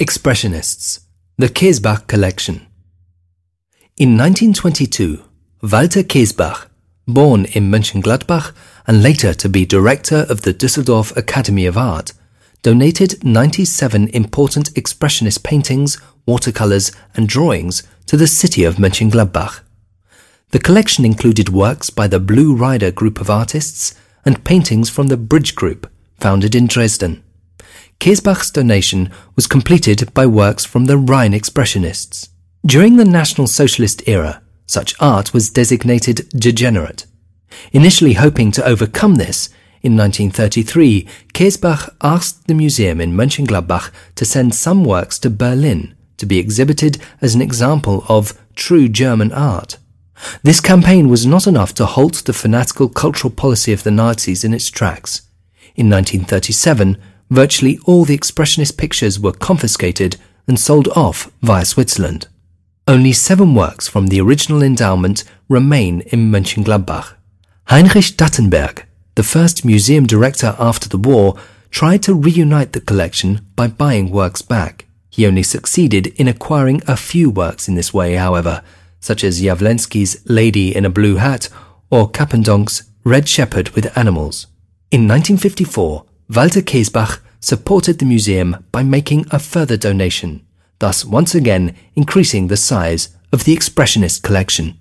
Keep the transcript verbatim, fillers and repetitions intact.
Expressionists, the Kaesbach Collection. In nineteen twenty-two, Walter Kaesbach, born in Mönchengladbach and later to be director of the Düsseldorf Academy of Art, donated ninety-seven important expressionist paintings, watercolors and drawings to the city of Mönchengladbach. The collection included works by the Blue Rider group of artists and paintings from the Bridge Group, founded in Dresden. Kaesbach's donation was completed by works from the Rhine Expressionists. During the National Socialist era, such art was designated degenerate. Initially hoping to overcome this, in nineteen thirty-three, Kaesbach asked the museum in Mönchengladbach to send some works to Berlin to be exhibited as an example of true German art. This campaign was not enough to halt the fanatical cultural policy of the Nazis in its tracks. In nineteen thirty-seven, virtually all the expressionist pictures were confiscated and sold off via Switzerland. Only seven works from the original endowment remain in Mönchengladbach. Heinrich Dattenberg, the first museum director after the war, tried to reunite the collection by buying works back. He only succeeded in acquiring a few works in this way, however, such as Jawlensky's Lady in a Blue Hat or Kappendonk's Red Shepherd with Animals. In nineteen fifty-four, Walter Kaesbach supported the museum by making a further donation, thus once again increasing the size of the Expressionist collection.